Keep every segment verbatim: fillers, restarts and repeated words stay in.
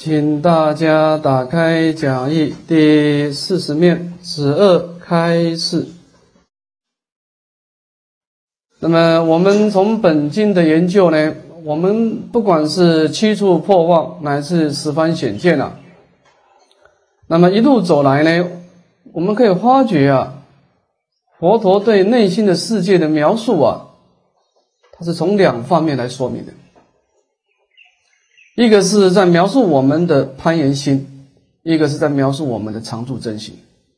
请大家打开讲义第四十面子二开示。那么我们从本经的研究呢，我们不管是七处破妄乃至十方显见啊，那么一路走来呢，我们可以发觉啊，佛陀对内心的世界的描述啊，它是从两方面来说明的。一个是在描述我们的攀缘心，一个是在描述我们的常住真心。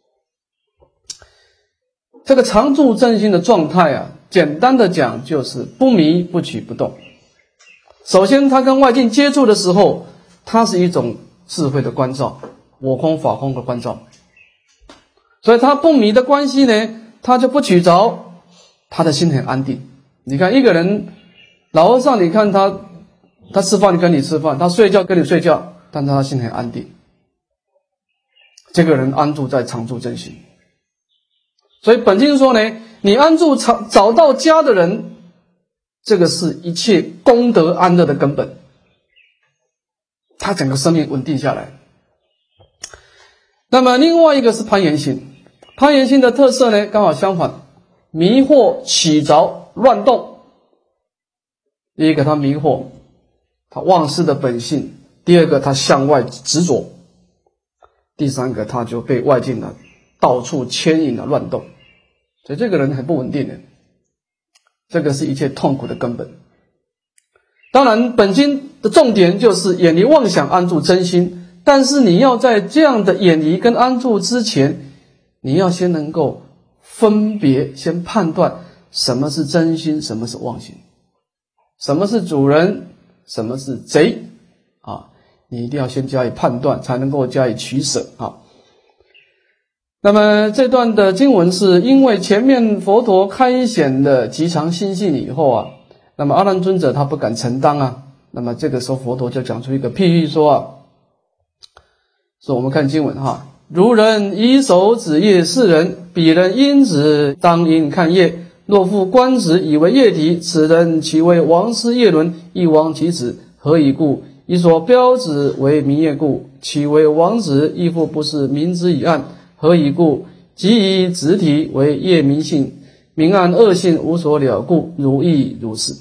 这个常住真心的状态啊，简单的讲就是不迷不取不动。首先它跟外境接触的时候，它是一种智慧的关照，我空法空的关照，所以它不迷的关系呢，它就不取着，他的心很安定。你看一个人，老和尚，你看他他吃饭跟你吃饭，他睡觉跟你睡觉，但他心很安定。这个人安住在常住真心。所以本经说呢，你安住找找到家的人，这个是一切功德安乐的根本，他整个生命稳定下来。那么另外一个是攀缘心，攀缘心的特色呢，刚好相反，迷惑起着乱动。第一个他迷惑，他忘失的本性；第二个他向外执着；第三个他就被外境了到处牵引了乱动，所以这个人很不稳定的，这个是一切痛苦的根本。当然本经的重点就是远离妄想，安住真心，但是你要在这样的远离跟安住之前，你要先能够分别，先判断什么是真心，什么是妄心，什么是主人，什么是贼啊，你一定要先加以判断，才能够加以取舍啊。那么这段的经文是因为前面佛陀开显的极常心性以后啊，那么阿难尊者他不敢承当啊，那么这个时候佛陀就讲出一个譬喻说啊，说我们看经文哈，如人以手指业世人，彼人因指当因看业，若复观指以为业体，此人其为王师业轮，亦王其指，何以故？以所标指为明业故，其为王指亦复不是明之以暗，何以故？即以指体为业明性，明暗恶性无所了故，如亦如是。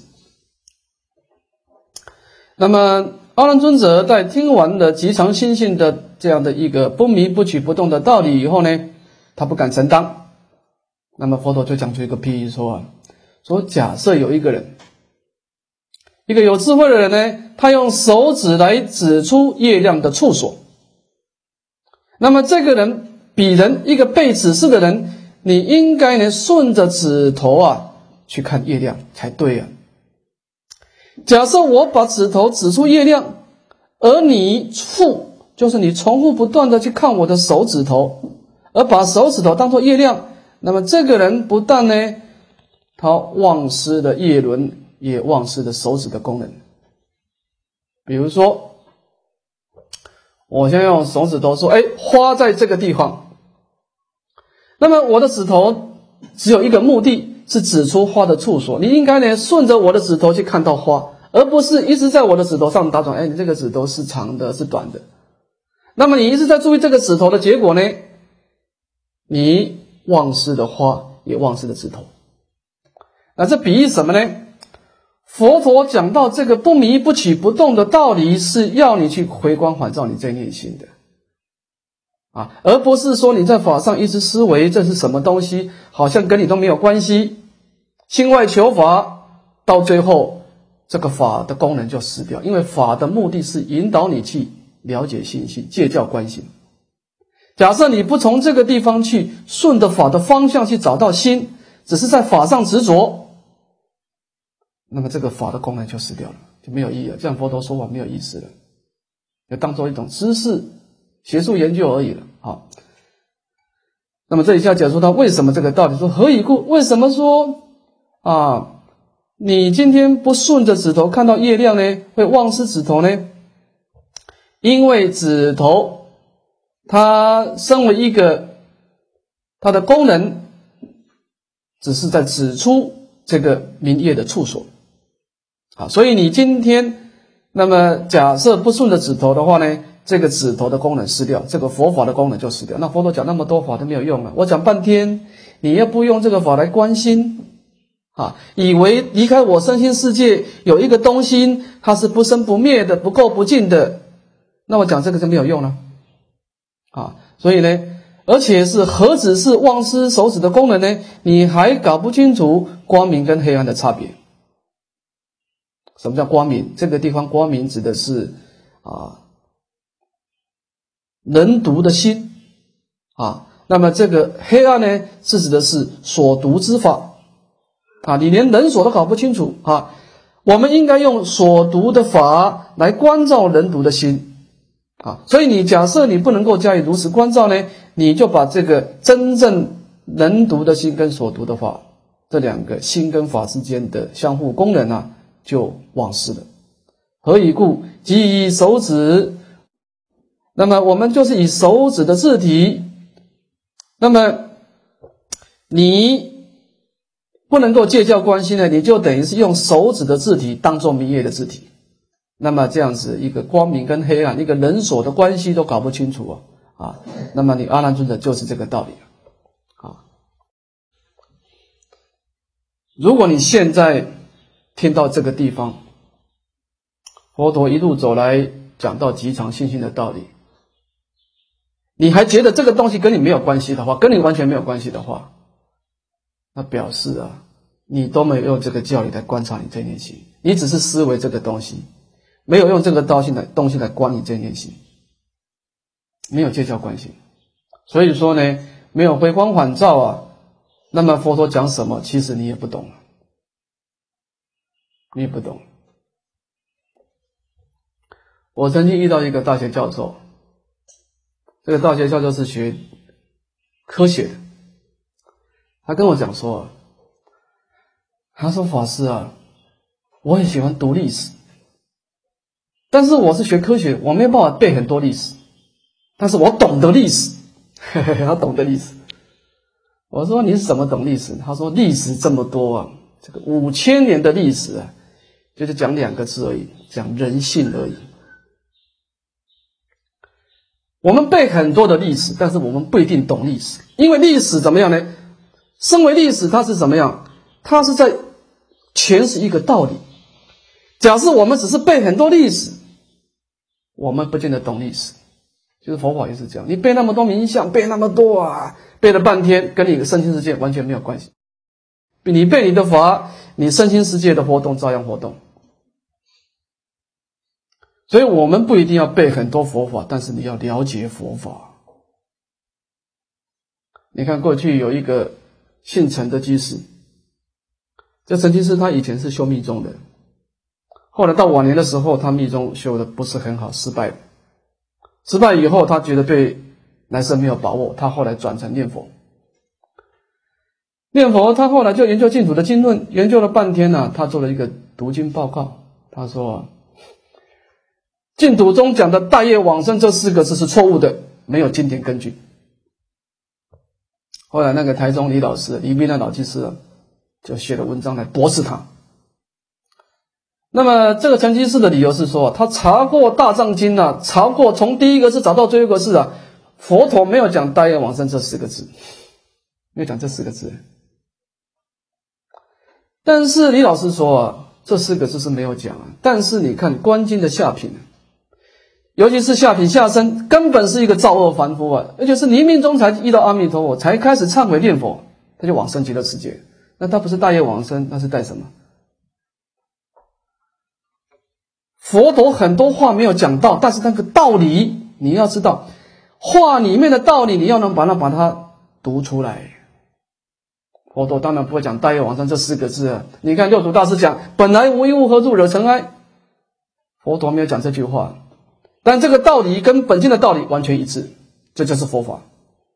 那么阿难尊者在听完了极常心性的这样的一个不迷不取不动的道理以后呢，他不敢承当。那么佛陀就讲出一个譬喻说啊，说假设有一个人，一个有智慧的人呢，他用手指来指出月亮的处所。那么这个人彼人，一个被指示的人，你应该呢顺着指头啊去看月亮才对啊。假设我把指头指出月亮，而你复就是你重复不断的去看我的手指头，而把手指头当作月亮，那么这个人不但呢他忘失了业轮，也忘失了手指的功能。比如说我先用手指头说，哎，花在这个地方，那么我的指头只有一个目的，是指出花的处所，你应该呢顺着我的指头去看到花，而不是一直在我的指头上打转，哎，你这个指头是长的是短的。那么你一直在注意这个指头的结果呢，你忘失了花，也忘失了指头。那这比喻什么呢？佛陀讲到这个不迷不取不动的道理，是要你去回光返照你在内心的啊，而不是说你在法上一直思维这是什么东西，好像跟你都没有关系，心外求法，到最后这个法的功能就失掉，因为法的目的是引导你去了解心性，戒教观心。假设你不从这个地方去顺着法的方向去找到心，只是在法上执着，那么这个法的功能就失掉了，就没有意义了，这样佛陀说法没有意思了，就当作一种知识学术研究而已了啊。那么这一下讲述到为什么这个道理，说何以故？为什么说啊你今天不顺着指头看到月亮呢，会忘失指头呢？因为指头它身为一个它的功能只是在指出这个明业的处所啊，所以你今天那么假设不顺着指头的话呢， 这个指头的功能失掉，这个佛法的功能就失掉。那佛陀讲那么多法都没有用啊！我讲半天，你要不用这个法来观心啊，以为离开我身心世界有一个东西，它是不生不灭的，不垢不净的，那我讲这个就没有用了啊！所以呢，而且是何止是忘失手指的功能呢？你还搞不清楚光明跟黑暗的差别。什么叫光明？这个地方光明指的是啊能读的心啊，那么这个黑暗呢，是指的是所读之法啊，你连能所都搞不清楚啊，我们应该用所读的法来关照能读的心啊，所以你假设你不能够加以如实关照呢，你就把这个真正能读的心跟所读的法这两个心跟法之间的相互功能啊，就忘失了。何以故？即以手指，那么我们就是以手指的字体，那么你不能够借教观心呢，你就等于是用手指的字体当作明业的字体，那么这样子一个光明跟黑暗，一个能所的关系都搞不清楚啊啊，那么你阿难尊者就是这个道理啊。如果你现在听到这个地方，佛陀一路走来讲到极常信心的道理，你还觉得这个东西跟你没有关系的话，跟你完全没有关系的话，那表示啊，你都没有用这个教理来观察你这念心，你只是思维这个东西，没有用这个东西来东西来观你这念心，没有借教观心。所以说呢，没有回光返照啊，那么佛陀讲什么，其实你也不懂，你也不懂。我曾经遇到一个大学教授，这个大学教授是学科学的，他跟我讲说，他说法师啊，我很喜欢读历史，但是我是学科学，我没有办法背很多历史，但是我懂得历史，嘿嘿，他懂得历史。我说你是怎么懂历史？他说历史这么多啊，这个五千年的历史啊，就是讲两个字而已，讲人性而已。我们背很多的历史，但是我们不一定懂历史，因为历史怎么样呢？身为历史，它是怎么样？它是在诠释一个道理。假设我们只是背很多历史，我们不见得懂历史。就是佛法也是这样，你背那么多名相，背那么多啊，背了半天，跟你的身心世界完全没有关系。你背你的法，你身心世界的活动照样活动。所以我们不一定要背很多佛法，但是你要了解佛法。你看过去有一个姓陈的居士，这陈居士他以前是修密宗的，后来到晚年的时候，他密宗修的不是很好，失败了。失败以后，他觉得对来生没有把握，他后来转成念佛。念佛，他后来就研究净土的经论，研究了半天呢、啊，他做了一个读经报告。他说，净土中讲的大业往生这四个字是错误的，没有经典根据。后来那个台中李老师李碧南老居士就写了文章来驳斥他。那么这个陈居士的理由是说，他查过大藏经啊，查过从第一个字找到最后一个字啊，佛陀没有讲大业往生这四个字，没有讲这四个字。但是李老师说啊，这四个字是没有讲啊，但是你看观经的下品，尤其是下品下生，根本是一个造恶凡夫啊，而且是临命中才遇到阿弥陀佛，才开始忏悔念佛，他就往生极乐世界。那他不是大业往生，那是带什么？佛陀很多话没有讲到，但是那个道理你要知道，话里面的道理你要能把它把它读出来。佛陀当然不会讲大业往生这四个字啊，你看六祖大师讲本来无一物，何处惹尘埃，佛陀没有讲这句话，但这个道理跟本经的道理完全一致，这就是佛法。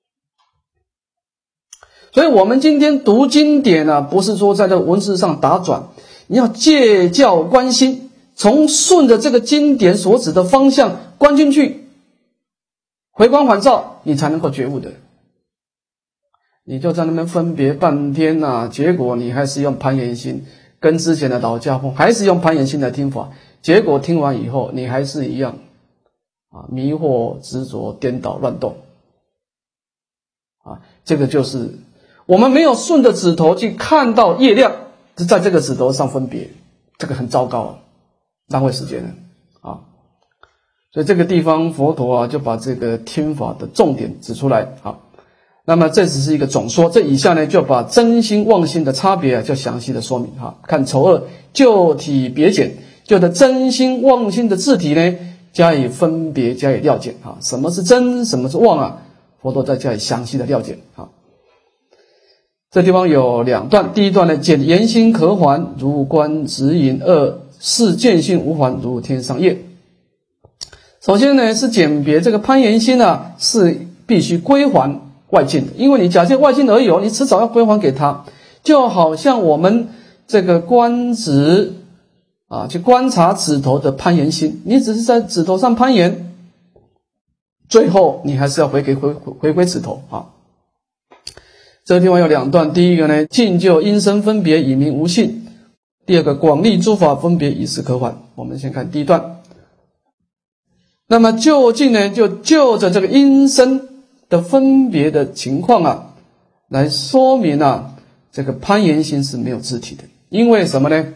所以我们今天读经典啊，不是说在这文字上打转，你要借教观心，从顺着这个经典所指的方向观进去，回光返照，你才能够觉悟的。你就在那边分别半天啊，结果你还是用攀缘心，跟之前的老家风还是用攀缘心来听法，结果听完以后你还是一样啊，迷惑、执着、颠倒、乱动啊，这个就是我们没有顺着指头去看到业量，是在这个指头上分别，这个很糟糕啊，浪费时间了啊。所以这个地方佛陀啊就把这个听法的重点指出来啊。那么这只是一个总说，这以下呢就把真心妄心的差别啊就详细的说明哈。看丑恶就体别简，就的真心妄心的字体呢加以分别，加以了解啊。什么是真，什么是妄啊？佛陀再加以详细的了解啊。这地方有两段，第一段呢简言心可还，如观指引；二是见性无还，如天上业。首先呢是鉴别这个攀缘心啊是必须归还外境的，因为你假借外境而有，你迟早要归还给他。就好像我们这个观指啊，去观察指头的攀缘心，你只是在指头上攀缘，最后你还是要回给回回归指头啊。这个地方有两段，第一个呢，尽就因身分别以明无性；第二个，广利诸法分别以是可还。我们先看第一段。那么就近呢，就就着这个因身的分别的情况啊，来说明啊，这个攀缘心是没有自体的。因为什么呢？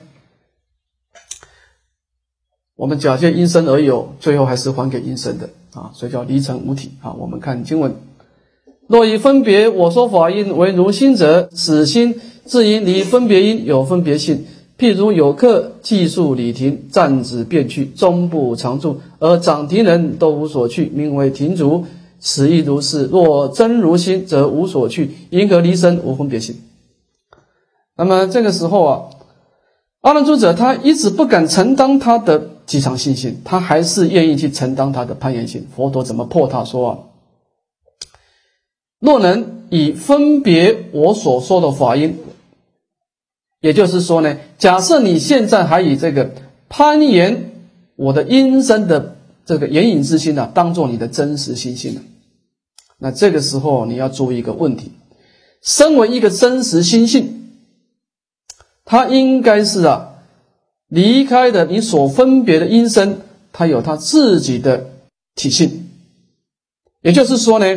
我们假借因身而有，最后还是还给因身的啊，所以叫离尘无体啊。我们看经文。若以分别我说法因为如心者，此心自因离分别因有分别性。譬如有客计数礼停，暂止便去，终不常住，而掌停人都无所去，名为停足。此亦如是。若真如心，则无所去，因何离身无分别性？那么这个时候啊，阿难尊者他一直不敢承担他的极常信心，他还是愿意去承担他的攀缘心。佛陀怎么破他说啊？若能以分别我所说的法因，也就是说呢，假设你现在还以这个攀缘我的因身的这个眼影之心呢、啊，当做你的真实心性呢、啊，那这个时候你要注意一个问题：身为一个真实心性，它应该是啊离开的你所分别的因身，它有它自己的体性。也就是说呢，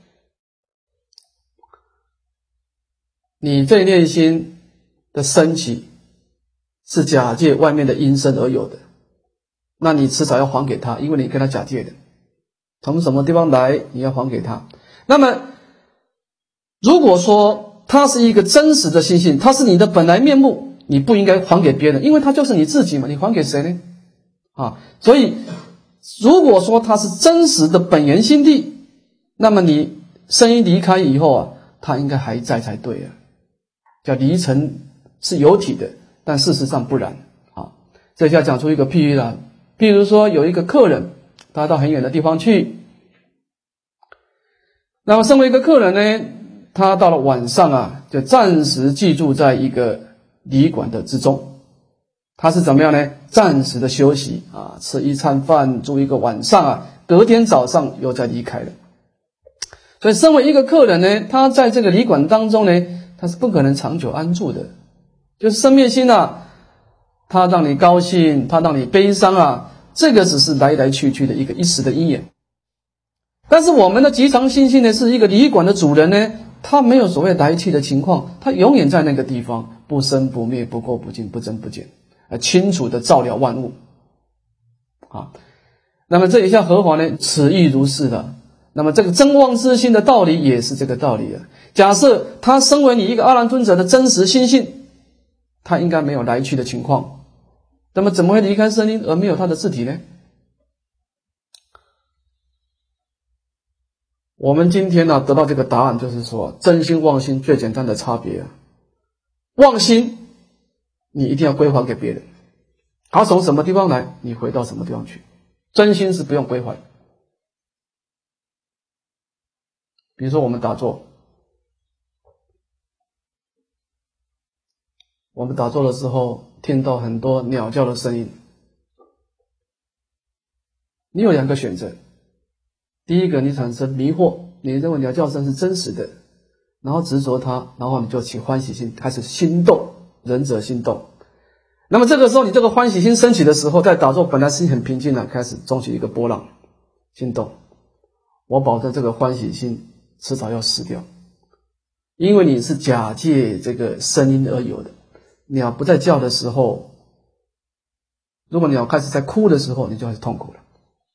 你这念心的升起是假借外面的因身而有的，那你迟早要还给他，因为你跟他假借的，从什么地方来你要还给他。那么如果说他是一个真实的心性，他是你的本来面目，你不应该还给别人，因为他就是你自己嘛，你还给谁呢？啊，所以如果说他是真实的本源心地，那么你身一离开以后啊，他应该还在才对啊。叫离尘是有体的，但事实上不然啊。这下讲出一个譬喻了，譬如说有一个客人，他到很远的地方去，那么身为一个客人呢，他到了晚上啊，就暂时寄住在一个旅馆的之中。他是怎么样呢？暂时的休息啊，吃一餐饭，住一个晚上啊，隔天早上又再离开了。所以身为一个客人呢，他在这个旅馆当中呢，他是不可能长久安住的。就是生灭心啊，他让你高兴，他让你悲伤啊，这个只是来来去去的一个一时的因缘。但是我们的极常心性呢，是一个旅馆的主人呢，他没有所谓来去的情况，他永远在那个地方，不生不灭，不垢不净，不增不减，啊，清楚的照料万物啊。那么这一下何妨呢？此亦如是的。那么这个真妄之心的道理也是这个道理啊。假设他身为你一个阿难尊者的真实心性，他应该没有来去的情况，那么怎么会离开身因而没有他的自体呢？我们今天呢、啊、得到这个答案，就是说真心妄心最简单的差别啊。妄心你一定要归还给别人，他从什么地方来，你回到什么地方去。真心是不用归还。比如说我们打坐，我们打坐的时候听到很多鸟叫的声音，你有两个选择。第一个，你产生迷惑，你认为鸟叫声是真实的，然后执着它，然后你就起欢喜心，开始心动，仁者心动。那么这个时候你这个欢喜心升起的时候，在打坐本来是很平静的，开始中起一个波浪， 心动，我保证这个欢喜心迟早要死掉，因为你是假借这个声音而有的。鸟不在叫的时候，如果鸟开始在哭的时候，你就开始痛苦了。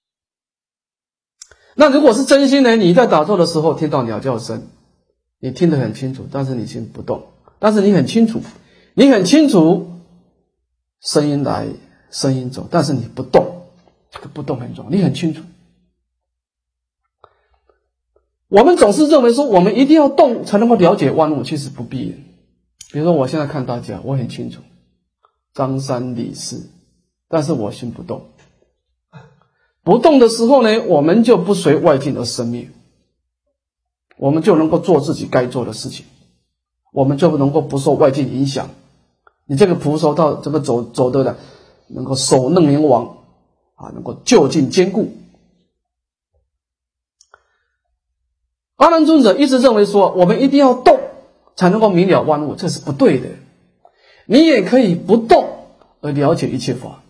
那如果是真心呢？你在打坐的时候听到鸟叫声，你听得很清楚，但是你心不动，但是你很清楚，你很清楚声音来声音走，但是你不动，这个不动很重要，你很清楚。我们总是认为说我们一定要动才能够了解万物，其实不必。比如说我现在看大家，我很清楚张三李四，但是我心不动。不动的时候呢，我们就不随外境而生灭，我们就能够做自己该做的事情，我们就能够不受外境影响。你这个菩萨道这个走走的了，能够守楞严王啊，能够就近坚固。阿难尊者一直认为说，我们一定要动才能够明了万物，这是不对的。你也可以不动而了解一切法。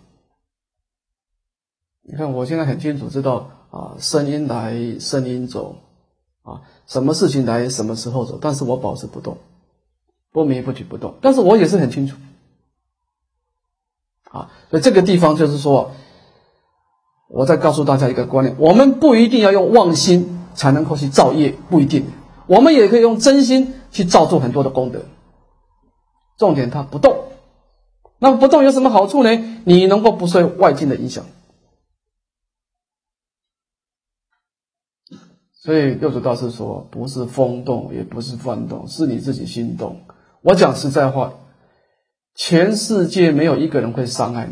你看我现在很清楚知道啊，声音来声音走啊，什么事情来什么时候走，但是我保持不动，不迷不举不动，但是我也是很清楚啊。所以这个地方就是说，我再告诉大家一个观念，我们不一定要用妄心才能够去造业，不一定，我们也可以用真心去造作很多的功德。重点它不动，那么不动有什么好处呢？你能够不受外境的影响。所以六祖大师说，不是风动也不是幡动，是你自己心动。我讲实在话，全世界没有一个人会伤害你，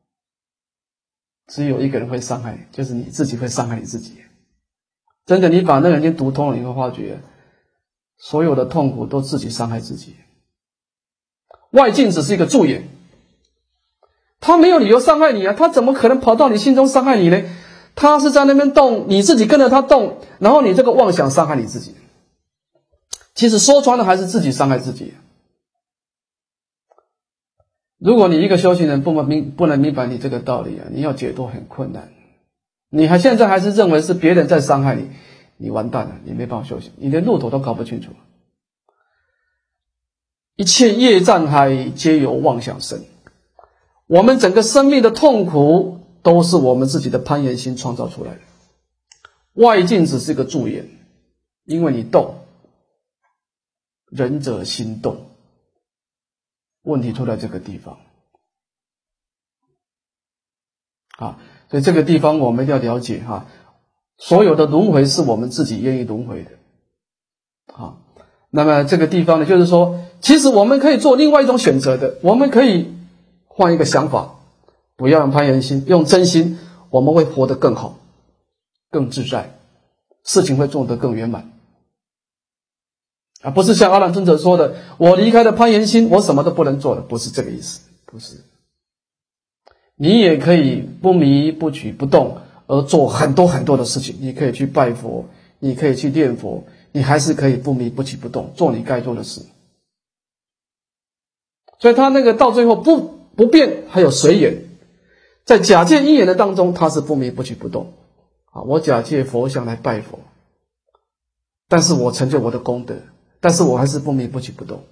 只有一个人会伤害你，就是你自己会伤害你自己。真的，你把那个人经读通了，你会发觉所有的痛苦都自己伤害自己。外境只是一个助眼，他没有理由伤害你啊，他怎么可能跑到你心中伤害你呢？他是在那边动，你自己跟着他动，然后你这个妄想伤害你自己。其实说穿了还是自己伤害自己。如果你一个修行人不明不能明白你这个道理啊，你要解脱很困难。你还现在还是认为是别人在伤害你，你完蛋了，你没办法修行，你连路途都搞不清楚。一切业障海皆由妄想生，我们整个生命的痛苦都是我们自己的攀缘心创造出来的。外境只是个助眼，因为你动，仁者心动，问题出在这个地方啊。所以这个地方我们要了解哈，所有的轮回是我们自己愿意轮回的啊。那么这个地方呢，就是说，其实我们可以做另外一种选择的，我们可以换一个想法，不要用攀缘心，用真心，我们会活得更好，更自在，事情会做得更圆满啊！不是像阿难尊者说的，我离开了攀缘心，我什么都不能做了，不是这个意思，不是。你也可以不迷不举不动而做很多很多的事情，你可以去拜佛，你可以去念佛，你还是可以不迷不举不动，做你该做的事。所以他那个到最后不不变，还有随缘，在假借因缘的当中，他是不迷不举不动啊。我假借佛像来拜佛，但是我成就我的功德，但是我还是不迷不举不动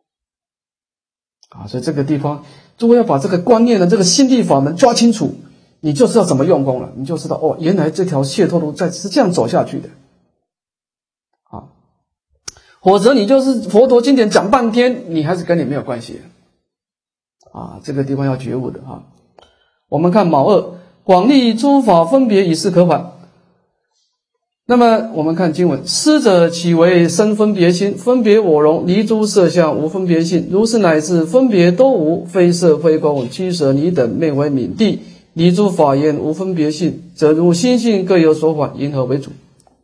啊。所以这个地方，如果要把这个观念的这个心地法门抓清楚，你就知道怎么用功了，你就知道哦，原来这条解脱路在是这样走下去的啊。否则你就是佛陀经典讲半天，你还是跟你没有关系啊。这个地方要觉悟的啊。我们看卯二，广利诸法分别以是可返。那么我们看经文，师者岂为生分别心？分别我容，离诸色相，无分别性。如是乃至分别都无，非色非空，七舍尼等昧为泯地，离诸法言无分别性，则如心性各有所返，因何为主？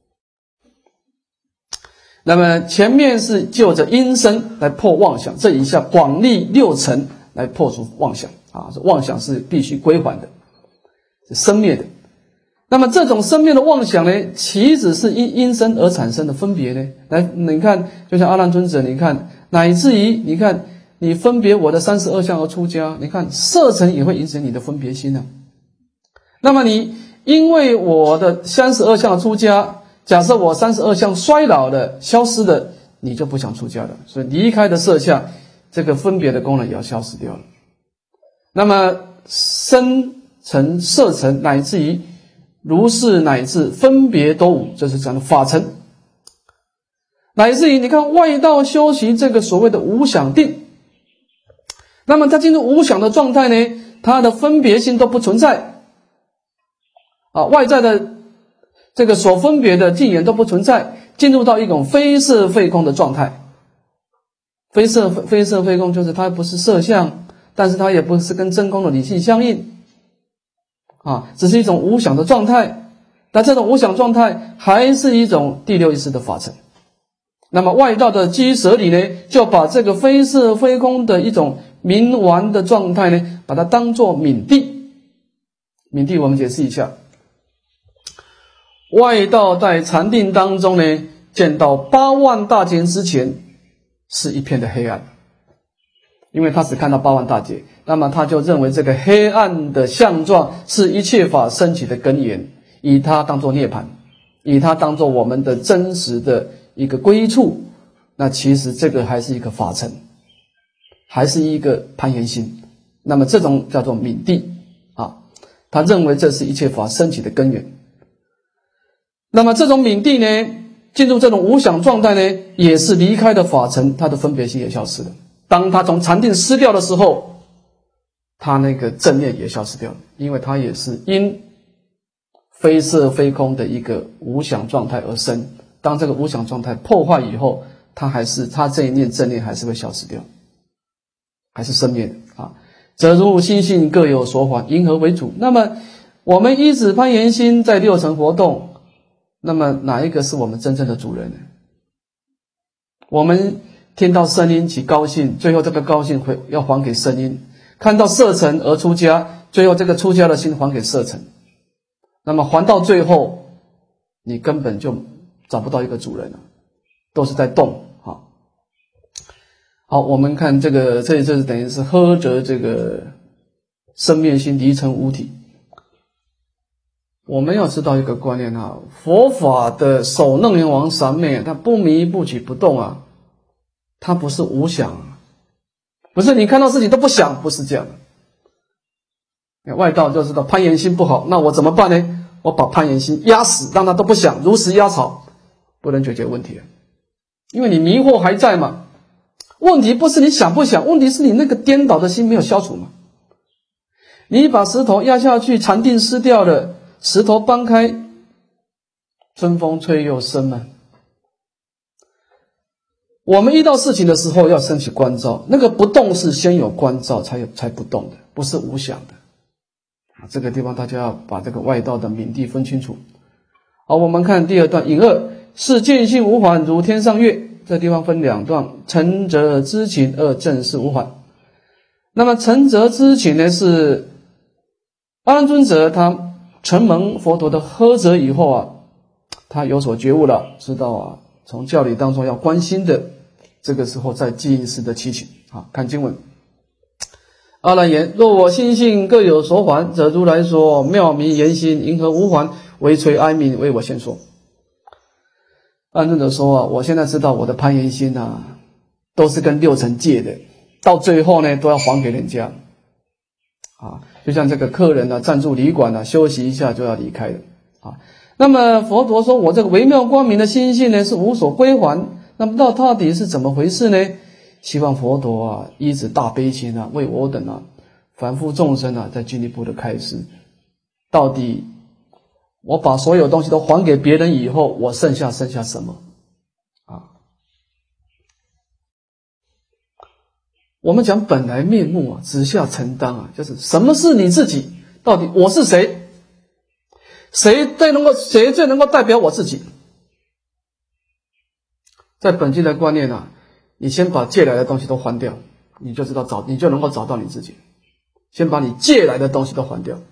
那么前面是就着因身来破妄想，这一下广利六尘来破除妄想啊，妄想是必须归还的，是生灭的。那么这种生灭的妄想呢，岂止是因因身而产生的分别呢？来，你看，就像阿难尊者，你看，乃至于你看，你分别我的三十二相而出家，你看色尘也会影响你的分别心啊。那么你因为我的三十二相出家，假设我三十二相衰老了、消失了，你就不想出家了，所以离开的色相，这个分别的功能也要消失掉了。那么身尘、色尘，乃至于如是乃至分别都无，这是讲的法尘。乃至于你看外道修习这个所谓的无想定，那么他进入无想的状态呢，他的分别心都不存在啊，外在的这个所分别的境缘都不存在，进入到一种非色非空的状态。非色非色非空就是它不是色相，但是它也不是跟真空的理性相应啊，只是一种无想的状态。那这种无想状态还是一种第六意识的法尘。那么外道的基舍理呢，就把这个非色非空的一种冥顽的状态呢，把它当作冥地。冥地我们解释一下，外道在禅定当中呢，见到八万大劫之前是一片的黑暗，因为他只看到八万大劫，那么他就认为这个黑暗的相状是一切法升起的根源，以它当作涅槃，以它当作我们的真实的一个归处。那其实这个还是一个法尘，还是一个攀缘心，那么这种叫做冥地啊，他认为这是一切法升起的根源。那么这种冥地呢，进入这种无想状态呢，也是离开的法尘，他的分别心也消失了。当他从禅定失掉的时候，他那个正念也消失掉了，因为他也是因非色非空的一个无想状态而生。当这个无想状态破坏以后，他还是他这一念正念还是会消失掉，还是生灭啊。则如心性各有所还，因何为主？那么我们依止攀缘心在六尘活动，那么哪一个是我们真正的主人呢？我们听到声音起高兴，最后这个高兴会要还给声音；看到色尘而出家，最后这个出家的心还给色尘。那么还到最后，你根本就找不到一个主人了，都是在动啊。好，我们看这个，这这是等于是呵着这个生灭心离尘无体。我们要知道一个观念啊，佛法的首楞严王三昧，它不迷不取不动啊，它不是无想啊，不是你看到事情都不想，不是这样的。外道就知道攀缘心不好，那我怎么办呢？我把攀缘心压死，让它都不想，如实压草，不能解决问题，因为你迷惑还在嘛。问题不是你想不想，问题是你那个颠倒的心没有消除嘛。你把石头压下去，禅定失掉了，石头搬开，春风吹又生嘛。我们遇到事情的时候要升起观照，那个不动是先有观照才有才不动的，不是无想的。这个地方大家要把这个外道的冥地分清楚。好，我们看第二段，引二是见性无缓如天上月。这地方分两段，成则知情，二正是无缓。那么成则知情呢，是阿难尊者他承蒙佛陀的呵责以后啊，他有所觉悟了，知道啊，从教理当中要关心的，这个时候再进一式的祈请啊。看经文，阿难言：若我心性各有所还，则如来说妙迷言心，因何无还？唯垂哀悯，为我先说。阿难尊者说啊，我现在知道我的攀缘心啊，都是跟六尘借的，到最后呢，都要还给人家啊。就像这个客人呢、啊，暂住旅馆啊，休息一下就要离开了啊。那么佛陀说我这个微妙光明的心性呢，是无所归还。那么到到底是怎么回事呢？希望佛陀啊，依止大悲心啊，为我等啊凡夫众生啊，再进一步的开示。到底我把所有东西都还给别人以后，我剩下剩下什么啊？我们讲本来面目啊，直下承担啊，就是什么是你自己？到底我是谁？谁最能够谁最能够代表我自己？在本经的观念啊，你先把借来的东西都还掉，你就知道找，你就能够找到你自己。先把你借来的东西都还掉。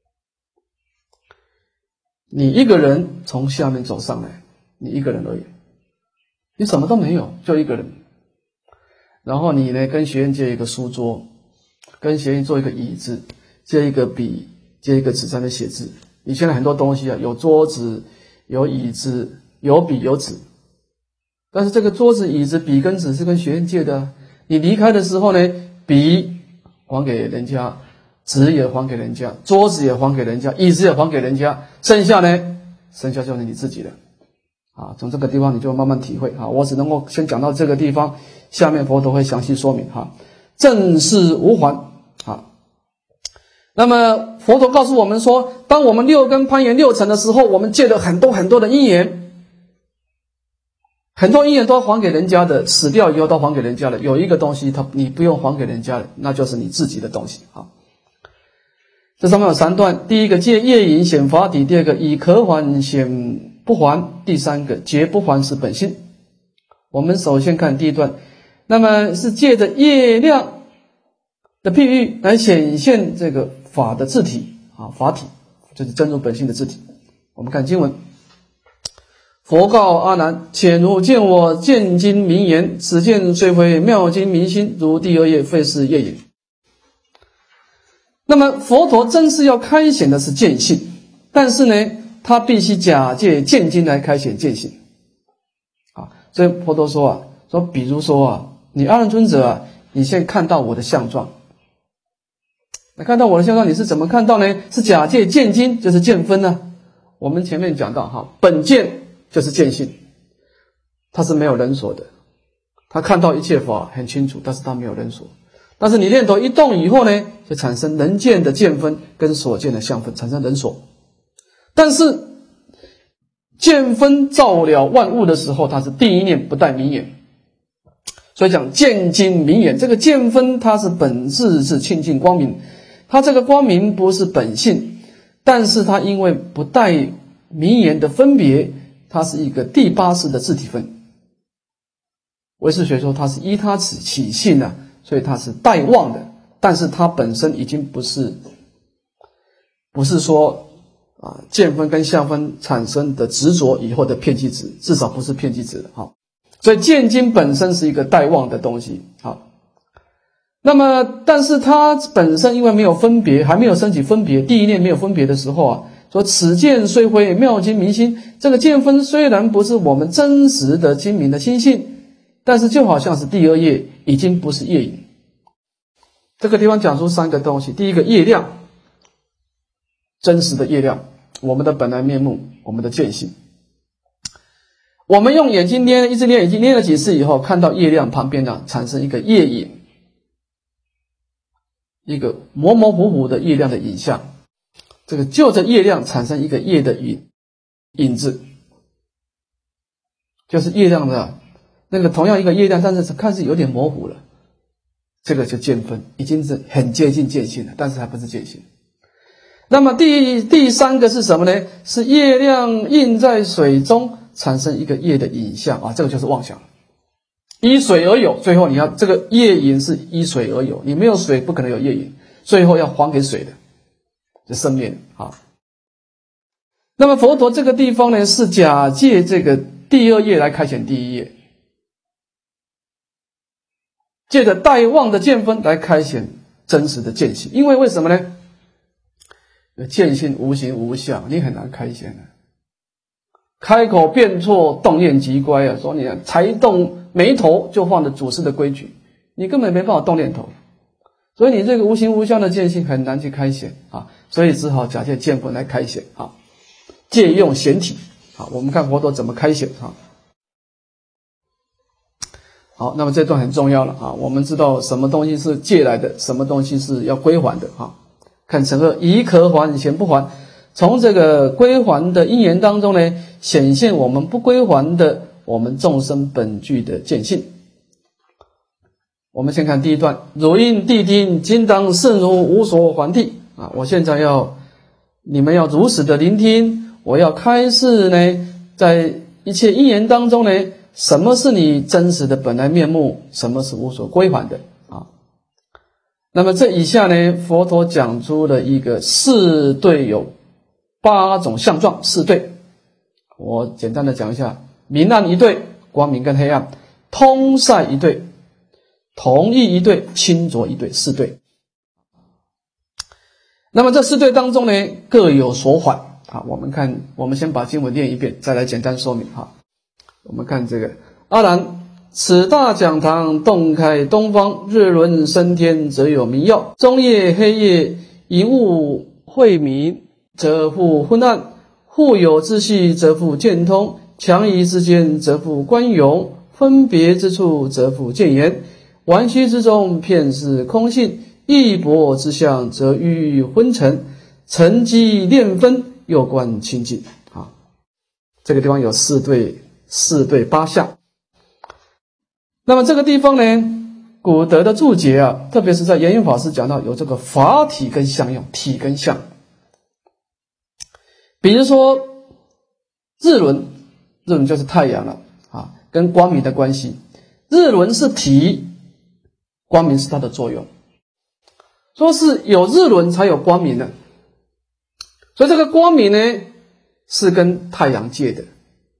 你一个人从下面走上来，你一个人而已，你什么都没有，就一个人。然后你呢，跟学员借一个书桌，跟学员做一个椅子，借一个笔，借一个纸在那写字， 你现在很多东西啊，有桌子，有椅子，有笔，有纸。但是这个桌子、椅子、笔跟纸是跟学院借的、啊。你离开的时候呢，笔还给人家，纸也还给人家，桌子也还给人家，椅子也还给人家，剩下呢，剩下就是你自己的。啊，从这个地方你就慢慢体会啊。我只能够先讲到这个地方，下面佛陀会详细说明哈。正是无还啊。那么佛陀告诉我们说，当我们六根攀缘六尘的时候，我们借了很多很多的因缘，很多因缘都要还给人家的，死掉以后都还给人家的。有一个东西它你不用还给人家的，那就是你自己的东西啊。这上面有三段，第一个借业引显法体，第二个以可还显不还，第三个劫不还是本性。我们首先看第一段，那么是借着业量的譬喻来显现这个法的自体啊，法体就是真如本性的自体。我们看经文，佛告阿难：且如见我见经明言，此见虽非妙经明心，如第二业非是业引。那么佛陀真是要开显的是见性，但是呢，他必须假借见经来开显见性啊。所以佛陀说啊，说比如说啊，你阿难尊者啊，你现在看到我的相状，那看到我的相状，你是怎么看到呢？是假借见经，就是见分呢、啊。我们前面讲到哈，本见就是见性，它是没有人所的，他看到一切法很清楚，但是他没有人所。但是你念头一动以后呢，就产生能见的见分跟所见的相分，产生人所。但是见分照了万物的时候，它是第一念不带明眼，所以讲见经明眼。这个见分它是本质是清净光明，它这个光明不是本性，但是它因为不带明眼的分别，它是一个第八识的自体分。唯识学说它是依他此起性啊，所以它是带妄的，但是它本身已经不是不是说啊见分跟相分产生的执着以后的片剂执，至少不是片剂执的哈。所以见经本身是一个带妄的东西好。那么但是它本身因为没有分别，还没有升起分别，第一念没有分别的时候啊，说此见虽非妙经明心，这个见分虽然不是我们真实的精明的心性，但是就好像是第二业已经不是业引。这个地方讲出三个东西，第一个业量，真实的业量，我们的本来面目，我们的见性。我们用眼睛捏，一直捏眼睛捏了几次以后，看到业量旁边呢产生一个业影，一个模模糊糊的业量的影像，这个就着业量产生一个业的影影子，就是业量的那个同样一个业量，但是看似有点模糊了，这个就见分，已经是很接近见性了，但是还不是见性。那么第第三个是什么呢？是业量映在水中，产生一个业的影像啊，这个就是妄想。依水而有，最后你要这个业影是依水而有，你没有水不可能有业影，最后要还给水的，就生灭啊。那么佛陀这个地方呢，是假借这个第二业来开显第一业，借着带妄的见分来开显真实的见性。因为为什么呢？见性无形无相，你很难开显的。开口辩错，动念即乖啊！说你才动眉头就犯了祖师的规矩，你根本没办法动念头，所以你这个无形无相的见性很难去开显啊，所以只好假借见分来开显啊，借用显体啊。我们看佛陀怎么开显啊。好，那么这段很重要了啊，我们知道什么东西是借来的，什么东西是要归还的啊。看成二，以可还显不还，从这个归还的因缘当中呢，显现我们不归还的我们众生本具的见性。我们先看第一段，汝应谛听，今当慎如无所还谛啊！我现在要你们要如实的聆听，我要开示呢，在一切因缘当中呢，什么是你真实的本来面目，什么是无所归还的啊？那么这以下呢，佛陀讲出了一个四对，有八种相状，四对。我简单的讲一下，明暗一对，光明跟黑暗，通塞一对，同异一对，清浊一对，四对。那么这四对当中呢，各有所缓好，我们看，我们先把经文念一遍，再来简单说明哈。我们看这个，阿难，此大讲堂洞开东方，日轮升天，则有明耀；中夜黑夜，引雾晦明，则复昏暗；互有之系，则复见通；强夷之间，则复观勇；分别之处，则复见言；玩虚之中，片是空性；异薄之相，则欲昏沉；沉积炼分，又观清净。啊，这个地方有四对四对八相。那么这个地方呢，古德的注解啊，特别是在圆圆法师讲到有这个法体跟相用，体跟相。比如说日轮，日轮就是太阳了啊，跟光明的关系。日轮是体，光明是它的作用。说是有日轮才有光明的，所以这个光明呢是跟太阳借的。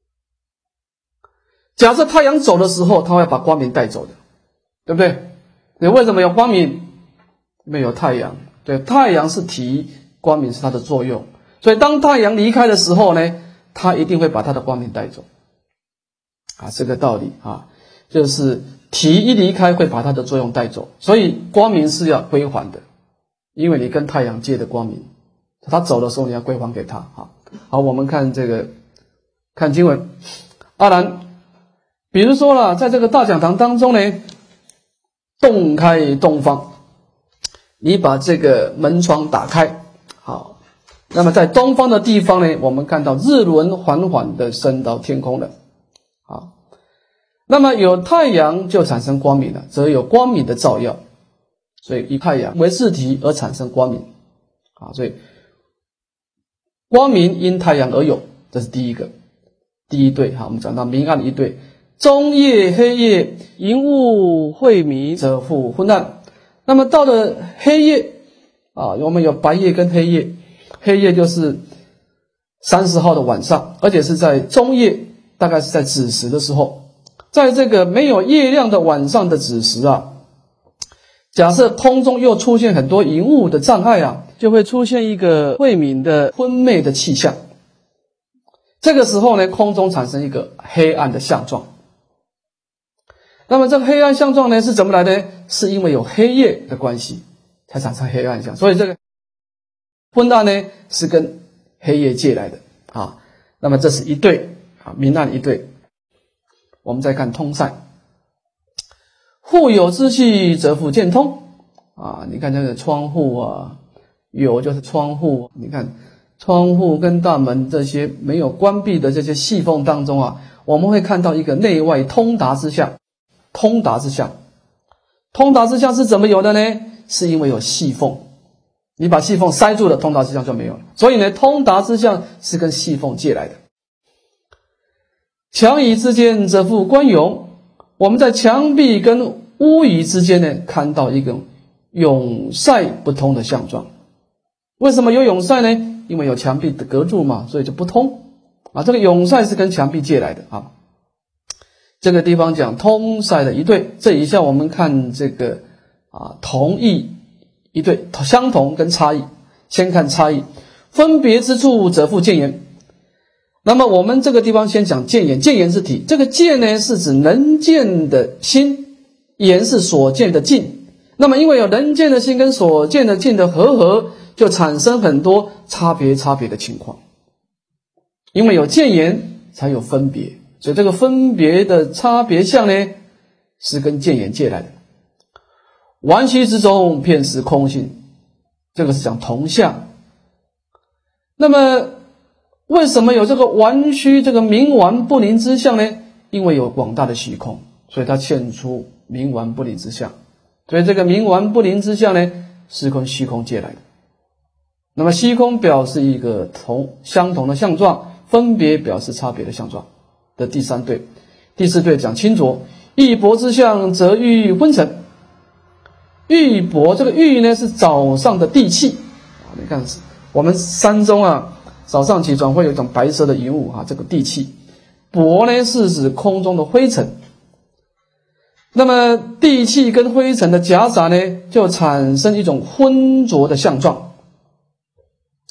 假设太阳走的时候，它会把光明带走的，对不对？你为什么有光明？因为有太阳。对，太阳是体，光明是它的作用。所以当太阳离开的时候呢，它一定会把它的光明带走。啊，这个道理啊，就是体一离开会把它的作用带走，所以光明是要归还的，因为你跟太阳借的光明，它走的时候你要归还给他。好，好，我们看这个，看经文，阿难。比如说了，在这个大讲堂当中呢，洞开东方，你把这个门窗打开，好，那么在东方的地方呢，我们看到日轮缓缓的升到天空了，好，那么有太阳就产生光明了，则有光明的照耀，所以以太阳为自体而产生光明，啊，所以光明因太阳而有，这是第一个，第一对，好，我们讲到明暗一对。中夜黑夜，引雾晦明，则复昏暗。那么到了黑夜啊，我们有白夜跟黑夜，黑夜就是三十号的晚上，而且是在中夜，大概是在子时的时候。在这个没有月亮的晚上的子时啊，假设空中又出现很多云雾的障碍啊，就会出现一个晦明的昏昧的气象。这个时候呢，空中产生一个黑暗的相状。那么这个黑暗相状呢是怎么来的？是因为有黑夜的关系才产生黑暗相，所以这个昏暗呢是跟黑夜借来的啊。那么这是一对啊，明暗一对。我们再看通塞，互有之系，则复见通啊。你看这个窗户啊，有就是窗户，你看窗户跟大门这些没有关闭的这些细缝当中啊，我们会看到一个内外通达之象。通达之象，通达之象是怎么有的呢？是因为有细缝，你把细缝塞住了，通达之象就没有了。所以呢，通达之象是跟细缝借来的。墙椅之间，则复观勇。我们在墙壁跟屋宇之间呢，看到一个涌塞不通的相状。为什么有涌塞呢？因为有墙壁的隔住嘛，所以就不通啊。这个涌塞是跟墙壁借来的啊。这个地方讲通塞的一对，这以下我们看这个啊同异一对，相同跟差异。先看差异，分别之处则复见言。那么我们这个地方先讲见言，见言是体，这个见呢是指能见的心，言是所见的境。那么因为有能见的心跟所见的境的合合，就产生很多差别差别的情况。因为有见言才有分别，所以这个分别的差别相呢，是跟见言借来的。玩虚之中，片是空性，这个是讲同相。那么为什么有这个玩虚这个冥顽不灵之相呢？因为有广大的虚空，所以它现出冥顽不灵之相。所以这个冥顽不灵之相呢，是跟虚空借来的。那么虚空表示一个同相同的相状，分别表示差别的相状的第三对。第四对讲清浊，玉帛之相则欲昏沉。玉帛这个玉呢是早上的地气，你看我们山中啊，早上起床会有一种白色的云雾啊，这个地气。帛呢是指空中的灰尘。那么地气跟灰尘的夹杂呢，就产生一种浑浊的相状啊。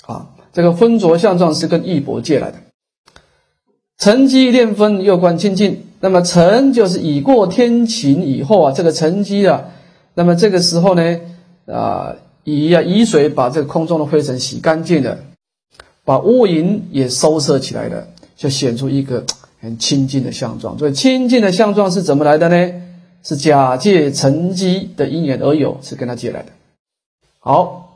这个昏浊相状是跟义薄借来的。沉积炼分又观清净，那么沉就是已过天晴以后啊，这个沉积啊，那么这个时候呢，啊以啊以水把这个空中的灰尘洗干净了，把乌云也收摄起来了，就显出一个很清净的相状。所以清净的相状是怎么来的呢？是假借沉积的因缘而有，是跟他借来的。好，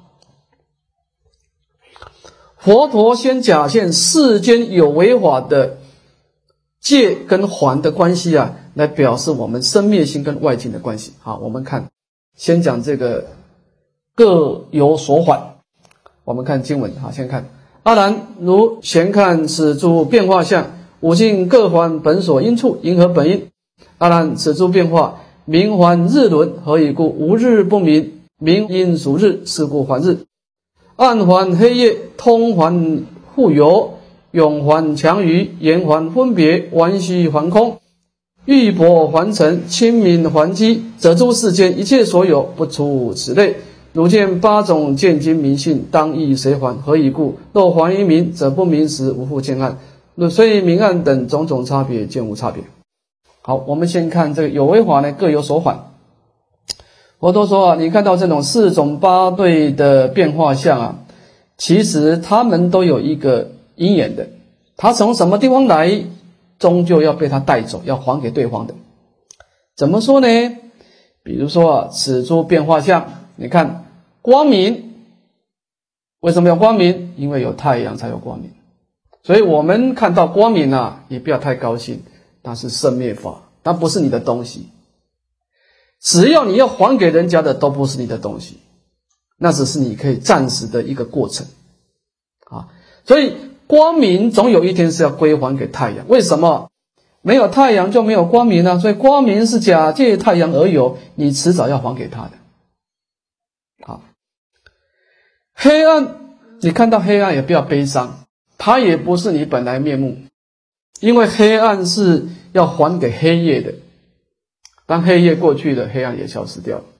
佛陀先假现世间有为法的借跟还的关系啊，来表示我们生灭心跟外境的关系。好，我们看，先讲这个各有所还。我们看经文，好，先看阿难，如闲看此诸变化相，五境各还本所因处，因何本因？阿难，此诸变化名还日轮，何以故？无日不明，名因属日，是故还日。暗还黑夜，通还互有，永还强余，言还分别，玩虚还空，玉帛还尘，清明还机，则诸世间一切所有，不出此类。如见八种见经明性，当依谁还？何以故？若还于明，则不明时无复见暗，虽明暗等种种差别，见无差别。好，我们先看这个有为法呢，各有所还。佛陀说啊，你看到这种四种八对的变化相啊，其实他们都有一个因缘的，他从什么地方来，终究要被他带走，要还给对方的。怎么说呢？比如说啊，此诸变化相，你看光明，为什么要光明？因为有太阳才有光明。所以我们看到光明啊，也不要太高兴，那是生灭法，那不是你的东西。只要你要还给人家的，都不是你的东西，那只是你可以暂时的一个过程啊。所以光明总有一天是要归还给太阳。为什么？没有太阳就没有光明啊，所以光明是假借太阳而有，你迟早要还给他的。好，黑暗，你看到黑暗也不要悲伤，它也不是你本来面目，因为黑暗是要还给黑夜的。当黑夜过去了，黑暗也消失掉了。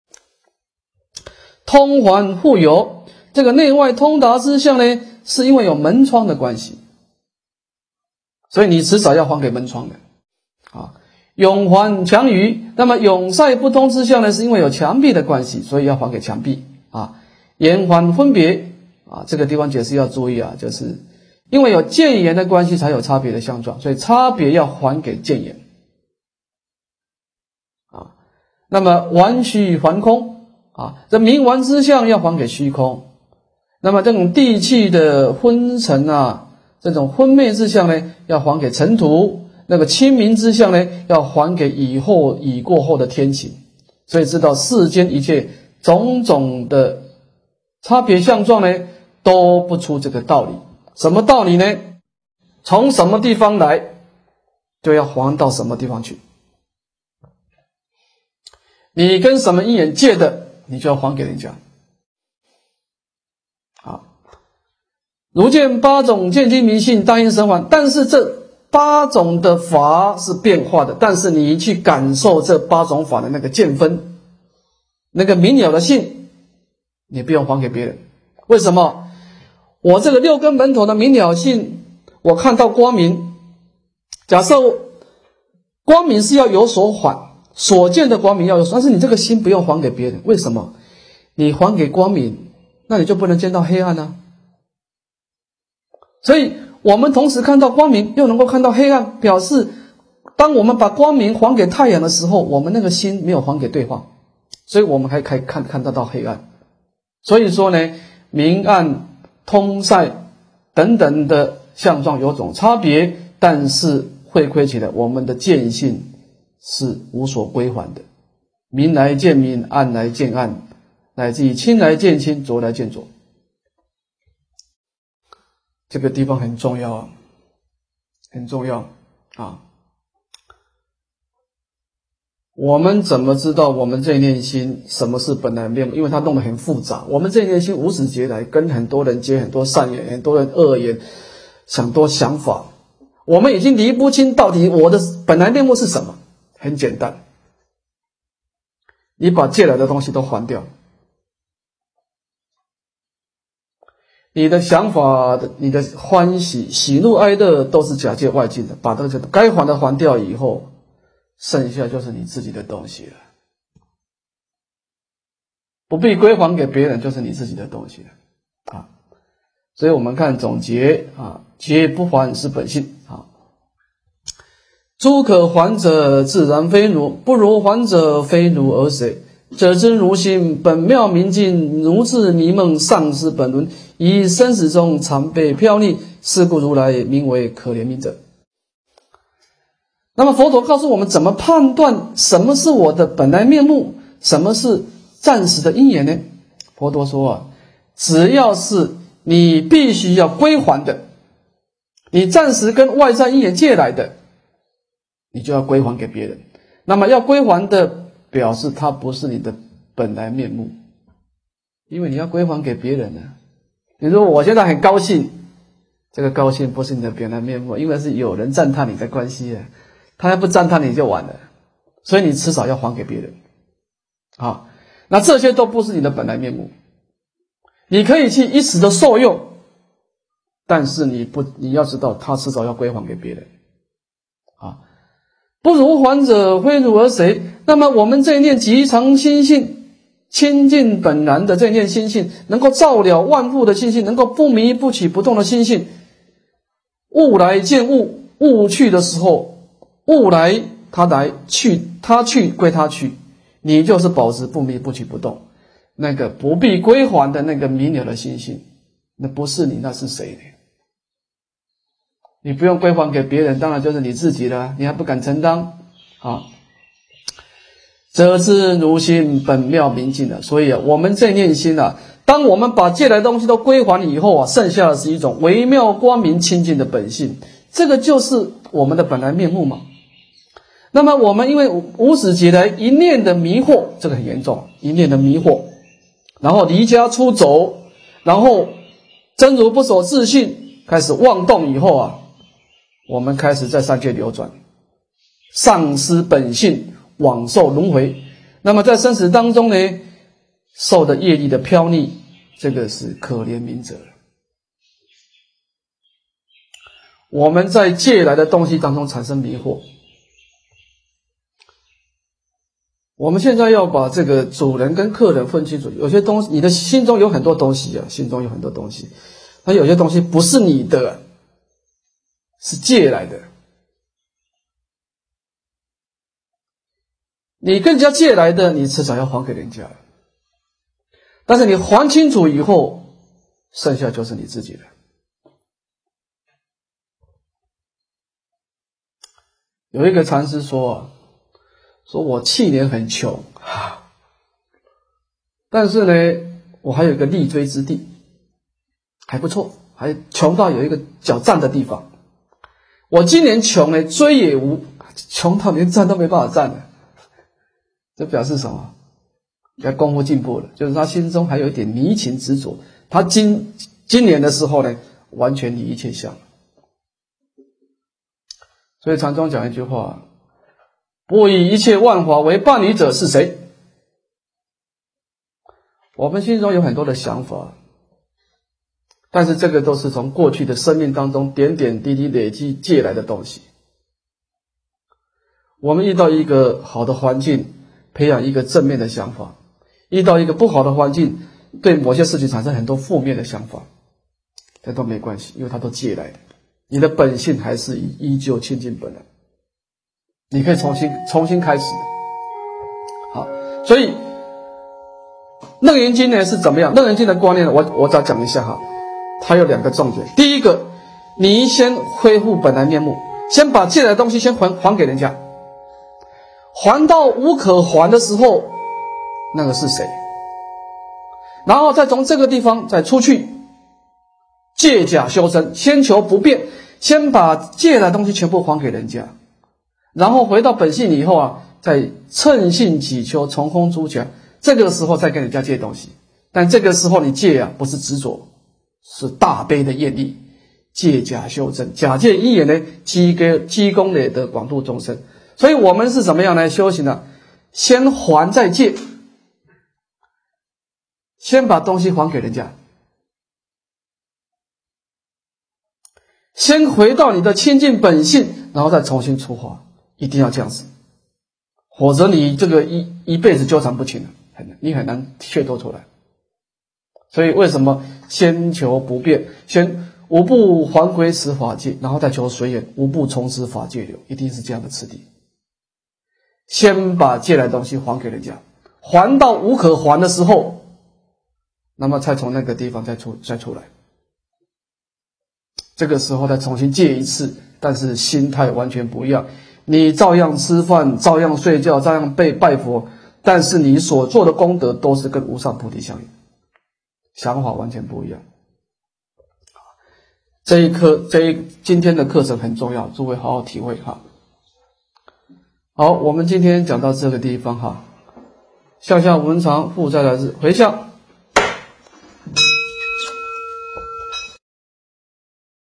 通还互有，这个内外通达之相呢，是因为有门窗的关系，所以你迟早要还给门窗的啊。永还墙余，那么永塞不通之相呢，是因为有墙壁的关系，所以要还给墙壁啊。言还分别啊，这个地方解释要注意啊，就是因为有见言的关系，才有差别的相状，所以差别要还给见言。那么玩虚还空啊，这明玩之相要还给虚空。那么这种地气的昏沉啊，这种昏昧之相呢，要还给尘土。那个清明之相呢，要还给以后已过后的天晴。所以知道世间一切种种的差别相状呢，都不出这个道理。什么道理呢？从什么地方来，就要还到什么地方去。你跟什么因缘借的，你就要还给人家。好，如见八种见经明性，当因生还。但是这八种的法是变化的，但是你去感受这八种法的那个见分，那个明了的性，你不用还给别人。为什么？我这个六根门头的明了性，我看到光明，假设光明是要有所还，所见的光明要有，但是你这个心不用还给别人。为什么？你还给光明，那你就不能见到黑暗啊。所以我们同时看到光明，又能够看到黑暗，表示当我们把光明还给太阳的时候，我们那个心没有还给对方，所以我们还可以看看得到黑暗。所以说呢，明暗通塞等等的相状有种差别，但是回归起来，我们的见性是无所归还的。明来见明，暗来见暗，乃至于清来见清，浊来见浊。这个地方很重要啊，很重要啊！我们怎么知道我们这一念心什么是本来面目？因为它弄得很复杂。我们这一念心无始劫来跟很多人结很多善缘，很多人恶缘，想多想法，我们已经理不清到底我的本来面目是什么。很简单，你把借来的东西都还掉。 你的想法的、你的欢喜、喜怒哀乐都是假借外境的，把这个该还的还掉以后，剩下就是你自己的东西了，不必归还给别人，就是你自己的东西了啊。所以我们看总结啊，皆不还是本性啊。诸可还者，自然非汝；不如还者，非汝而谁？者之如心，本妙明净，如自迷梦，丧失本轮，以生死中常被飘溺，是故如来名为可怜悯者。那么佛陀告诉我们怎么判断什么是我的本来面目，什么是暂时的因缘呢？佛陀说啊，只要是你必须要归还的，你暂时跟外在因缘借来的，你就要归还给别人。那么要归还的，表示它不是你的本来面目，因为你要归还给别人呢。你说我现在很高兴，这个高兴不是你的本来面目，因为是有人赞叹你的关系啊，他要不赞叹你就完了，所以你迟早要还给别人。好，那这些都不是你的本来面目，你可以去一时的受用，但是你不，你要知道，他迟早要归还给别人。啊，不如还者，非汝而谁？那么我们这一念极常心性，清净本然的这一念心性，能够照了万物的心性，能够不迷不起不动的心性，物来见物，物去的时候，物来它来，去它去归它去，你就是保持不迷不起不动，那个不必归还的那个明了的心性，那不是你，那是谁呢？你不用归还给别人，当然就是你自己了，你还不敢承担啊。则知如心本妙明净的，所以啊，我们这念心啊，当我们把借来的东西都归还以后啊，剩下的是一种微妙光明清净的本性，这个就是我们的本来面目嘛。那么我们因为无始劫来一念的迷惑，这个很严重，一念的迷惑，然后离家出走，然后真如不守自信，开始妄动以后啊，我们开始在三界流转，丧失本性，往受轮回。那么在生死当中呢，受的业力的飘溺，这个是可怜悯者。我们在借来的东西当中产生迷惑，我们现在要把这个主人跟客人分清楚。有些东西，你的心中有很多东西啊，心中有很多东西，那有些东西不是你的，是借来的。你跟人家借来的，你迟早要还给人家，但是你还清楚以后，剩下就是你自己的。有一个禅师说啊，说我去年很穷，但是呢，我还有一个立锥之地，还不错，还穷到有一个脚站的地方。我今年穷呢，锥也无，穷到连站都没办法站了。这表示什么？他功夫进步了，就是他心中还有一点迷情执着。他今今年的时候呢，完全离一切相了。所以禅宗讲一句话，不以一切万法为伴侣者是谁？我们心中有很多的想法，但是这个都是从过去的生命当中点点滴滴累积借来的东西。我们遇到一个好的环境，培养一个正面的想法，遇到一个不好的环境，对某些事情产生很多负面的想法，这都没关系，因为它都借来的。你的本性还是依旧清净本来，你可以重新重新开始。好，所以楞严经呢是怎么样？楞严经的观念，我我再讲一下哈，它有两个重点。第一个，你先恢复本来面目，先把借来的东西先还还给人家，还到无可还的时候，那个是谁？然后再从这个地方再出去，借假修真，先求不变，先把借来的东西全部还给人家，然后回到本性以后啊，再乘性祈求，从空出假，这个时候再跟人家借东西。但这个时候你借啊，不是执着，是大悲的愿力，借假修真，假借因缘呢，积根积功累德，广度众生。所以我们是怎么样来修行呢？先还再借，先把东西还给人家， 先回到你的清净本性，然后再重新出发，一定要这样子，否则你这个一一辈子纠缠不清了，很难，你很难解脱出来。所以为什么先求不变，先无不还归十法界，然后再求随缘，无不从此法界流，一定是这样的次第。先把借来的东西还给人家，还到无可还的时候，那么才从那个地方再出再出来。这个时候再重新借一次，但是心态完全不一样，你照样吃饭，照样睡觉，照样被拜佛，但是你所做的功德都是跟无上菩提相应，想法完全不一样。这一课这一今天的课程很重要，诸位好好体会哈。好，我们今天讲到这个地方哈。向下文长负债来日回向。